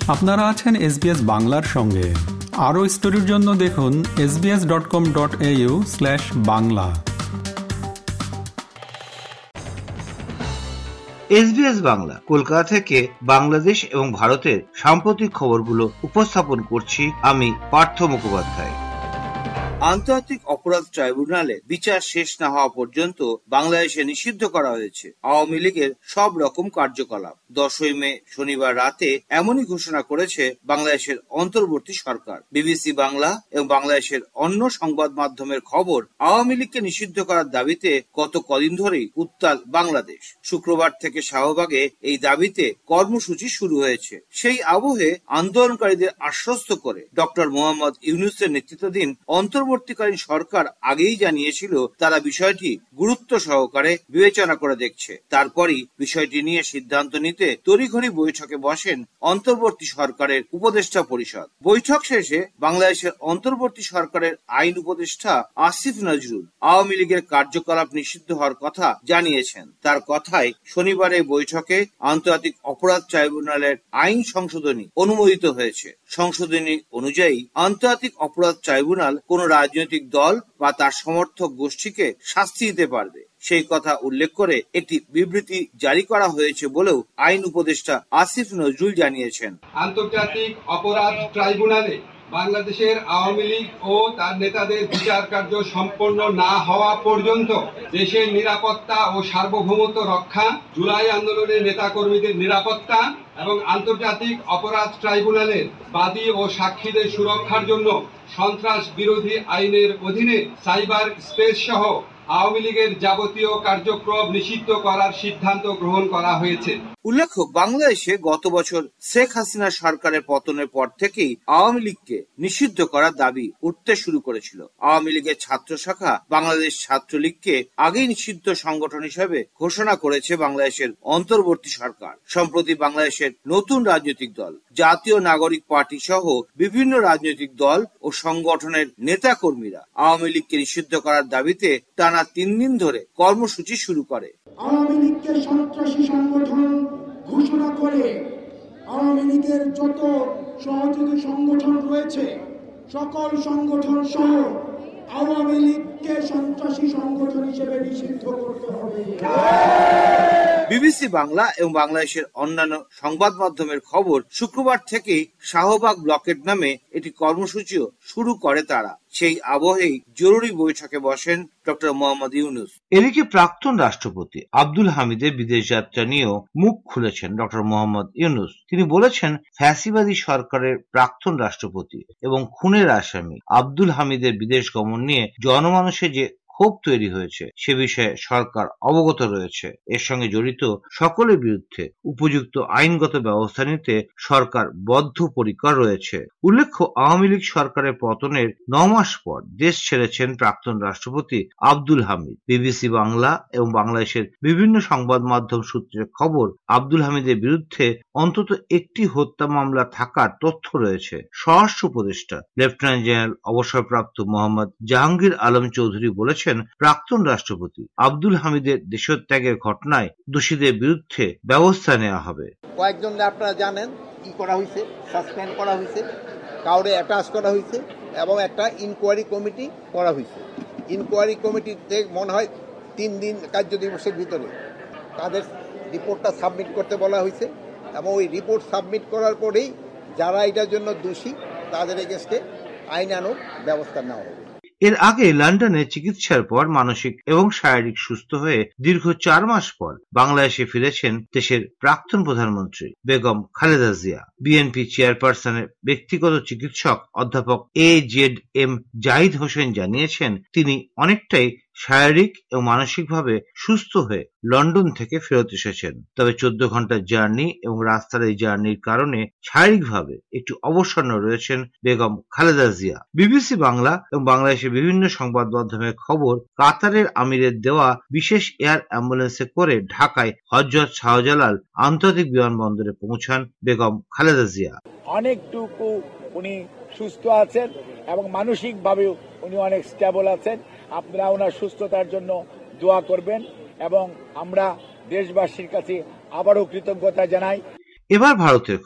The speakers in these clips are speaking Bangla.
আপনারা আছেন SBS বাংলার সঙ্গে। আরও স্টোরির জন্য দেখুন sbs.com.au/বাংলা। SBS বাংলা কলকাতা থেকে বাংলাদেশ এবং ভারতের সাম্প্রতিক খবরগুলো উপস্থাপন করছি আমি পার্থ মুখোপাধ্যায়। আন্তর্জাতিক অপরাধ ট্রাইব্যুনালে বিচার শেষ না হওয়া পর্যন্ত বাংলাদেশে নিষিদ্ধ করা হয়েছে আওয়ামী লীগের সব রকম কার্যকলাপ। 10 মে শনিবার রাতে এমনই ঘোষণা করেছে বাংলাদেশের অন্তর্বর্তী সরকার। বিবিসি বাংলা এবং বাংলাদেশের অন্য সংবাদ মাধ্যমের খবর, আওয়ামী লীগকে নিষিদ্ধ করার দাবিতে গত কদিন ধরেই উত্তাল বাংলাদেশ। শুক্রবার থেকে শাহবাগে এই দাবিতে কর্মসূচি শুরু হয়েছে। সেই আবহে আন্দোলনকারীদের আশ্বস্ত করে ডক্টর মোহাম্মদ ইউনূসের নেতৃত্বাধীন অন্তর্বর্তীকালীন সরকার আগেই জানিয়েছিল তারা বিষয়টি গুরুত্ব সহকারে বিবেচনা করে দেখছে। তারপরই বিষয়টি নিয়ে সিদ্ধান্ত নিতে তড়িঘড়ি বৈঠকে বসেন অন্তর্বর্তী সরকারের উপদেষ্টা পরিষদ। বৈঠক শেষে বাংলাদেশের অন্তর্বর্তী সরকারের আইন উপদেষ্টা আসিফ নজরুল আওয়ামী লীগের কার্যকলাপ নিষিদ্ধ হওয়ার কথা জানিয়েছেন। তার কথায় শনিবারের বৈঠকে আন্তর্জাতিক অপরাধ ট্রাইব্যুনালের আইন সংশোধনী অনুমোদিত হয়েছে। সংশোধনী অনুযায়ী আন্তর্জাতিক অপরাধ ট্রাইব্যুনাল কোন রাজনৈতিক দল বা তার সমর্থক গোষ্ঠীকে শাস্তি দিতে পারবে সেই কথা উল্লেখ করে একটি বিবৃতি জারি করা হয়েছে বলেও আইন উপদেষ্টা আসিফ নজরুল জানিয়েছেন। আন্তর্জাতিক অপরাধ ট্রাইব্যুনালে বাংলাদেশের আওয়ামী লীগ ও তার নেতাদের বিচার কার্য সম্পন্ন না হওয়া পর্যন্ত দেশের নিরাপত্তা ও সার্বভৌমত্ব রক্ষা, জুলাই আন্দোলনের নেতাকর্মীদের নিরাপত্তা এবং আন্তর্জাতিক অপরাধ ট্রাইব্যুনালের বাদী ও সাক্ষীদের সুরক্ষার জন্য সন্ত্রাস বিরোধী আইনের অধীনে সাইবার স্পেস সহ আওয়ামী লীগের যাবতীয় কার্যক্রম নিষিদ্ধ করার সিদ্ধান্ত গ্রহণ করা হয়েছে। উল্লেখ্য, বাংলাদেশে গত বছর শেখ হাসিনা সরকারের পতনের পর থেকেই আওয়ামী লীগকে নিষিদ্ধ করার দাবি উঠতে শুরু করেছিল। আওয়ামী লীগের ছাত্র শাখা বাংলাদেশ ছাত্রলীগকে আগেই নিষিদ্ধ সংগঠন হিসেবে ঘোষণা করেছে বাংলাদেশের অন্তর্বর্তী সরকার। সম্প্রতি বাংলাদেশের নতুন রাজনৈতিক দল জাতীয় নাগরিক পার্টি সহ বিভিন্ন রাজনৈতিক দল ও সংগঠনের নেতা কর্মীরা আওয়ামী লীগকে নিষিদ্ধ করার দাবিতে টানা 3 দিন ধরে কর্মসূচি শুরু করে। আওয়ামী লীগকে সন্ত্রাসী সংগঠন ঘোষণা করে আওয়ামী লীগের যত সহযোগী সংগঠন রয়েছে সকল সংগঠন সহ আওয়ামী লীগকে সন্ত্রাসী সংগঠন হিসেবে নিষিদ্ধ করতে হবে। বিবিসি বাংলা এবং বাংলাদেশের অন্যান্য সংবাদ মাধ্যমের খবর, শুক্রবার থেকেই শাহবাগ ব্লকেট নামে একটি কর্মসূচিও শুরু করে তারা। সেই আবহেই জরুরি বৈঠকে বসেন ডক্টর মোহাম্মদ ইউনূস। এদিকে প্রাক্তন রাষ্ট্রপতি আব্দুল হামিদের বিদেশ যাত্রা নিয়েও মুখ খুলেছেন ডক্টর মোহাম্মদ ইউনূস। তিনি বলেছেন, ফ্যাসিবাদী সরকারের প্রাক্তন রাষ্ট্রপতি এবং খুনের আসামি আব্দুল হামিদের বিদেশ গমন নিয়ে জনমানসে যে ক্ষোভ তৈরি হয়েছে সে বিষয়ে সরকার অবগত রয়েছে। এর সঙ্গে জড়িত সকলের বিরুদ্ধে উপযুক্ত আইনগত ব্যবস্থা নিতে সরকার বদ্ধপরিকর রয়েছে। উল্লেখ্য, আওয়ামী লীগ সরকারের পতনের 9 মাস পর দেশ ছেড়েছেন প্রাক্তন রাষ্ট্রপতি আব্দুল হামিদ। বিবিসি বাংলা এবং বাংলাদেশের বিভিন্ন সংবাদ মাধ্যম সূত্রের খবর, আব্দুল হামিদের বিরুদ্ধে অন্তত একটি হত্যা মামলা থাকার তথ্য রয়েছে। স্বরাষ্ট্র উপদেষ্টা লেফটেন্যান্ট জেনারেল অবসরপ্রাপ্ত মোহাম্মদ জাহাঙ্গীর আলম চৌধুরী বলেছেন, প্রাক্তন রাষ্ট্রপতি আব্দুল হামিদের দেশত্যাগের ঘটনায় দোষীদের বিরুদ্ধে ব্যবস্থা নেওয়া হবে। কয়েকজন আপনারা জানেন কি করা হয়েছে, সাসপেন্ড করা হয়েছে, কাউরে অ্যাটাচ করা হয়েছে এবং একটা ইনকোয়ারি কমিটি করা হয়েছে। ইনকোয়ারি কমিটিতে মনে হয় 3 দিন কার্য দিবসের ভিতরে তাদের রিপোর্টটা সাবমিট করতে বলা হয়েছে এবং ওই রিপোর্ট সাবমিট করার পরেই যারা এটার জন্য দোষী তাদের এগেইনস্টে আইনানুগ ব্যবস্থা নেওয়া হবে। এর আগে লন্ডনে চিকিৎসার পর মানসিক এবং শারীরিক সুস্থ হয়ে দীর্ঘ 4 মাস পর বাংলাদেশে ফিরেছেন দেশের প্রাক্তন প্রধানমন্ত্রী বেগম খালেদা জিয়া। বিএনপি চেয়ারপারসনের ব্যক্তিগত চিকিৎসক অধ্যাপক AZM জাহিদ হোসেন জানিয়েছেন, তিনি অনেকটাই শারীরিক এবং মানসিকভাবে সুস্থ হয়ে লন্ডন থেকে ফেরত এসেছেন। তবে 14 ঘন্টার জার্নি এবং রাস্তার এই জার্নির কারণে শারীরিকভাবে একটু অবসন্ন রয়েছেন বেগম খালেদা জিয়া। বিবিসি বাংলা এবং বাংলাদেশের বিভিন্ন সংবাদ মাধ্যমের খবর, কাতারের আমিরের দেওয়া বিশেষ এয়ার অ্যাম্বুলেন্সে করে ঢাকায় হযরত শাহজালাল আন্তর্জাতিক বিমানবন্দরে পৌঁছান বেগম খালেদা জিয়া। অনেকটুকু উনি সুস্থ আছেন এবং মানসিকভাবেও উনি অনেক স্টেবল আছেন। আপনারা ওনার সুস্থতার জন্য দোয়া করবেন এবং আমরা দেশবাসীর কাছে আবারও কৃতজ্ঞতা জানাই। এবার ভারতের খবর।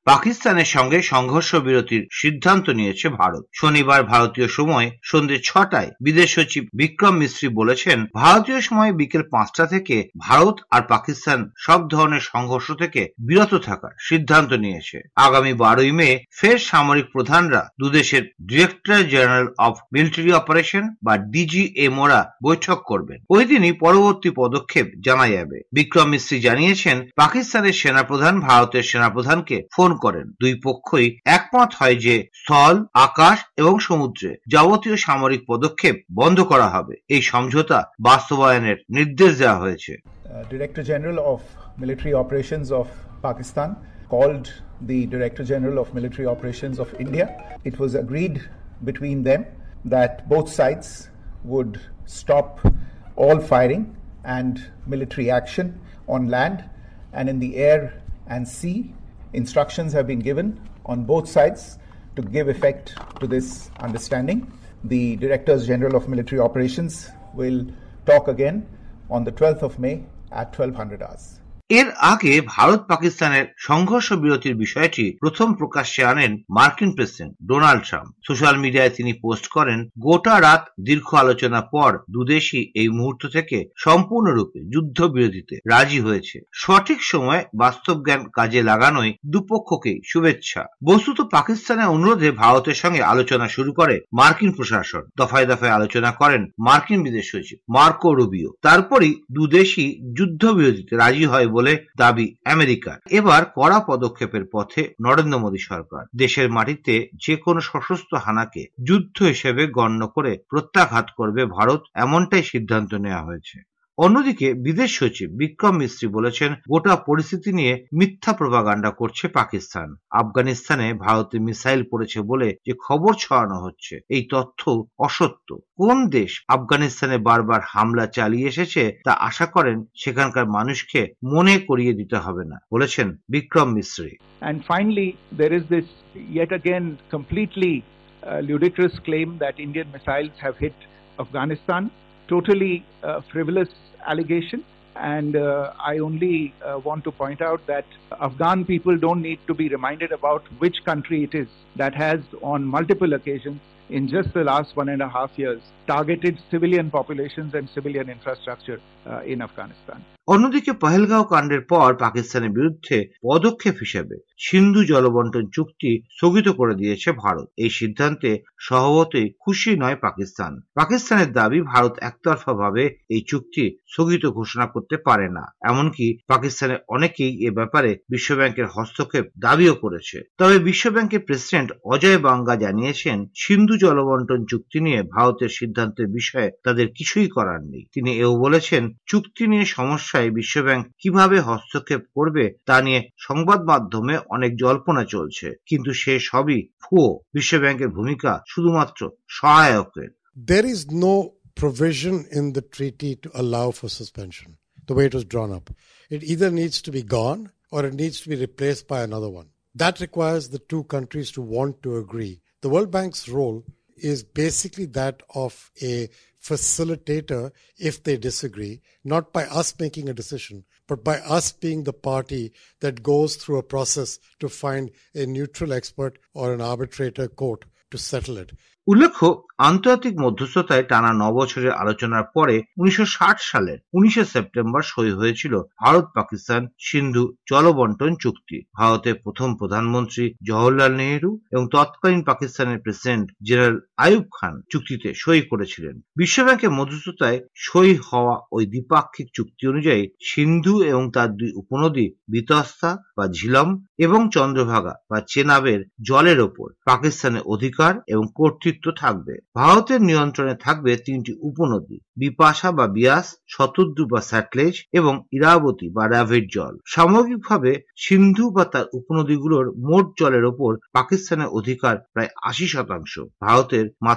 পাকিস্তানের সঙ্গে সংঘর্ষ বিরতির সিদ্ধান্ত নিয়েছে ভারত। শনিবার ভারতীয় সময় সন্ধ্যে 6টায় বিদেশ সচিব বিক্রম মিশ্রি বলেছেন, ভারতীয় সময় বিকেল 5টা থেকে ভারত আর পাকিস্তান সব ধরনের সংঘর্ষ থেকে বিরত থাকার সিদ্ধান্ত নিয়েছে। আগামী 12ই মে ফের সামরিক প্রধানরা দুদেশের director general of military operation বা ডিজিএমওরা বৈঠক করবেন। ওই দিনই পরবর্তী পদক্ষেপ জানা যাবে। বিক্রম মিশ্রি জানিয়েছেন, পাকিস্তানের সেনাপ্রধান ভারতের সেনাপ্রধানকে ফোন করেন। দুই পক্ষই একমত হয় যে স্থল, আকাশ এবং সমুদ্রে যাবতীয় সামরিক পদক্ষেপ বন্ধ করা হবে। এই সমঝোতা বাস্তবায়নের নির্দেশ দেওয়া হয়েছে। Director General of Military Operations of Pakistan called the Director General of Military Operations of India. It was agreed between them that both sides would stop all firing and military action on land and in the air and sea. Instructions have been given on both sides to give effect to this understanding. The Directors General of Military Operations will talk again on the 12th of May at 1200 hours. এর আগে ভারত পাকিস্তানের সংঘর্ষ বিরতির বিষয়টি প্রথম প্রকাশ্যে আনেন মার্কিন প্রেসিডেন্ট ডোনাল্ড ট্রাম্প। সোশ্যাল মিডিয়ায় তিনি পোস্ট করেন, গোটা রাত দীর্ঘ আলোচনা পর দুদেশই এই মুহূর্ত থেকে সম্পূর্ণরূপে যুদ্ধবিরতিতে রাজি হয়েছে। সঠিক সময় বাস্তব জ্ঞান কাজে লাগানোই দুপক্ষকেই শুভেচ্ছা। বস্তুত পাকিস্তানের অনুরোধে ভারতের সঙ্গে আলোচনা শুরু করে মার্কিন প্রশাসন। দফায় দফায় আলোচনা করেন মার্কিন বিদেশ সচিব মার্কো রুবিও। তারপরই দুদেশই যুদ্ধবিরতিতে রাজি হয় বলে দাবি আমেরিকার। এবার কড়া পদক্ষেপের পথে নরেন্দ্র মোদী সরকার। দেশের মাটিতে যে কোনো সশস্ত্র হানাকে যুদ্ধ হিসেবে গণ্য করে প্রত্যাঘাত করবে ভারত, এমনটাই সিদ্ধান্ত নেওয়া হয়েছে। অন্যদিকে বিদেশ সচিব বিক্রম মিশ্রি বলেছেন, গোটা পরিস্থিতি নিয়ে মিথ্যা প্রপাগান্ডা করছে পাকিস্তান। আফগানিস্তানে ভারতে মিসাইল পড়েছে বলে যে খবর ছড়ানো হচ্ছে, এই তথ্য অসত্য। কোন দেশ আফগানিস্তানে বারবার হামলা চালিয়ে এসেছে তা আশা করেন সেখানকার মানুষকে মনে করিয়ে দিতে হবে না, বলেছেন Vikram Misri. And finally, there is this yet again completely ludicrous claim that Indian missiles have hit Afghanistan. Totally frivolous allegation, and I only want to point out that Afghan people don't need to be reminded about which country it is that has on multiple occasions in just the last 1.5 years targeted civilian populations and civilian infrastructure in Afghanistan. অন্যদিকে পহেলগাঁও কাণ্ডের পর পাকিস্তানের বিরুদ্ধে পদক্ষেপ হিসেবে সিন্ধু জলবন্টন চুক্তি স্থগিত করে দিয়েছে ভারত। এই সিদ্ধান্তে স্বভাবতই খুশি নয় পাকিস্তান। পাকিস্তানের দাবি, ভারত একতরফাভাবে এই চুক্তি স্থগিত ঘোষণা করতে পারে না। এমনকি পাকিস্তানের অনেকেই এ ব্যাপারে বিশ্বব্যাংকের হস্তক্ষেপ দাবিও করেছে। তবে বিশ্বব্যাংকের প্রেসিডেন্ট অজয় বাঙ্গা জানিয়েছেন, সিন্ধু জলবন্টন চুক্তি নিয়ে ভারতের সিদ্ধান্তের বিষয়ে তাদের কিছুই করার নেই। তিনি এও বলেছেন, চুক্তি নিয়ে সমস্যা বিশ্বব্যাংক কিভাবে হস্তক্ষেপ করবে তা নিয়ে সংবাদ মাধ্যমে অনেক জল্পনা চলছে, কিন্তু সে সবই ভুয়ো। বিশ্বব্যাংকের ভূমিকা শুধুমাত্র সহায়কের। There is no provision in the treaty to allow for suspension the way it was drawn up. It either needs to be gone or it needs to be replaced by another one. That requires the two countries to want to agree. The World Bank's role is basically that of a facilitator if they disagree, not by us making a decision, but by us being the party that goes through a process to find a neutral expert or an arbitrator court to settle it. উল্লেখ্য, আন্তর্জাতিক মধ্যস্থতায় টানা 9 বছরের আলোচনার পরে 1960 সালের 19 সেপ্টেম্বর সই হয়েছিল ভারত পাকিস্তান সিন্ধু জলবন্টন চুক্তি। ভারতের প্রথম প্রধানমন্ত্রী জওহরলাল নেহেরু এবং তৎকালীন পাকিস্তানের প্রেসিডেন্ট জেনারেল আইয়ুব খান চুক্তিতে সই করেছিলেন। বিশ্বব্যাংকের মধ্যস্থতায় সই হওয়া ওই দ্বিপাক্ষিক চুক্তি অনুযায়ী সিন্ধু এবং তার দুই উপনদী বিতস্তা বা ঝিলম এবং চন্দ্রভাগা বা চেনাবের জলের ওপর পাকিস্তানের অধিকার এবং কর্তৃত্ব থাকবে। ভারতের নিয়ন্ত্রণে থাকবে 3টি উপনদী, বিপাশা বা বিয়াস, শতদ্রু বা স্যাটলেজ এবং ইরাবতী বা রাভির জল। সামগ্রিকভাবে সিন্ধু বা তার উপনদীগুলোর মোট জলের ওপর পাকিস্তানের অধিকার প্রায় 80%, ভারতের মাত্র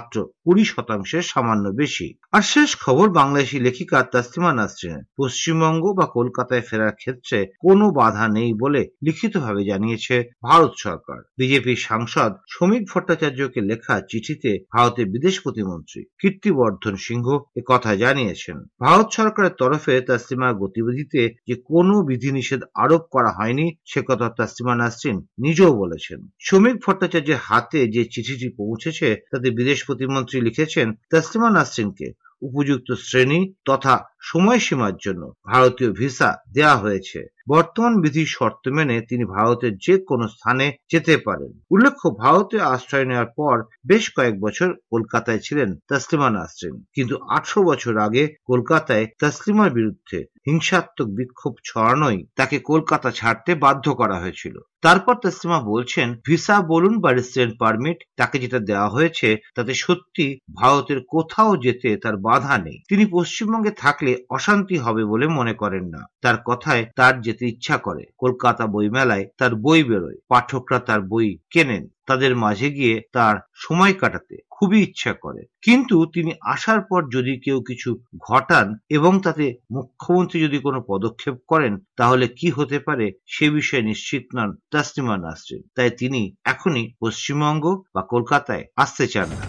20% সামান্য বেশি। আর শেষ খবর বাংলাদেশি লেখিকা তাসলিমা নাসরিনের পশ্চিমবঙ্গ বা কলকাতায় ফেরার ক্ষেত্রে কোনো বাধা নেই বলে লিখিতভাবে জানিয়েছে ভারত সরকার। বিজেপি সাংসদ শ্রমিক ভট্টাচার্যকে লেখা চিঠিতে ভারতের বিদেশ প্রতিমন্ত্রী কীর্তিবর্ধন সিংহ কথা জানিয়েছেন। ভারত সরকারের তরফে তাসলিমার গতিবিধিতে যে কোনো বিধিনিষেধ আরোপ করা হয়নি সে কথা তাসলিমা নাসরিন নিজেও বলেছেন। শ্রমিক ভট্টাচার্যের হাতে যে চিঠিটি পৌঁছেছে তাতে বিদেশ প্রতিমন্ত্রী লিখেছেন তাসলিমা নাসরিনকে উপযুক্ত শ্রেণী তথা সময়সীমার জন্য ভারতীয় ভিসা দেয়া হয়েছে। বর্তমান বিধির শর্ত মেনে তিনি ভারতের যে কোনো স্থানে যেতে পারেন। উল্লেখ্য, ভারতে আশ্রয় নেওয়ার পর বেশ কয়েক বছর কলকাতায় ছিলেন তাসলিমা নাসরিন, কিন্তু 18 বছর আগে কলকাতায় তাসলিমার বিরুদ্ধে হিংসাত্মক বিক্ষোভ ছড়ানোই তাকে কলকাতা ছাড়তে বাধ্য করা হয়েছিল। তারপর তাসলিমা বলছেন, ভিসা বলুন বা রেসিডেন্ট পারমিট তাকে যেটা দেওয়া হয়েছে তাতে সত্যি ভারতের কোথাও যেতে তার বাধা নেই। তিনি পশ্চিমবঙ্গে থাকলে অশান্তি হবে বলে মনে করেন না। তার কথায় তার যেতে ইচ্ছা করে। কলকাতা বইমেলায় তার বই বেরোয়, পাঠকরা তার বই কেনেন, তাদের মাঝে গিয়ে তার সময় কাটাতে খুবই ইচ্ছা করে। কিন্তু তিনি আসার পর যদি কেউ কিছু ঘটান এবং তাতে মুখ্যমন্ত্রী যদি কোনো পদক্ষেপ করেন তাহলে কি হতে পারে সে বিষয়ে নিশ্চিত নন তাসলিমা নাসরিন। তাই তিনি এখনই পশ্চিমবঙ্গ বা কলকাতায় আসতে চান না।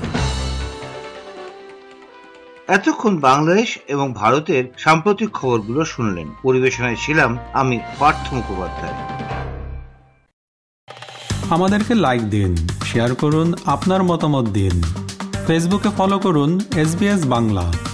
এতক্ষণ বাংলাদেশ এবং ভারতের সাম্প্রতিক খবরগুলো শুনলেন। পরিবেশনায় ছিলাম আমি পার্থ মুখোপাধ্যায়। আমাদেরকে লাইক দিন, শেয়ার করুন, আপনার মতামত দিন। ফেসবুকে ফলো করুন SBS বাংলা।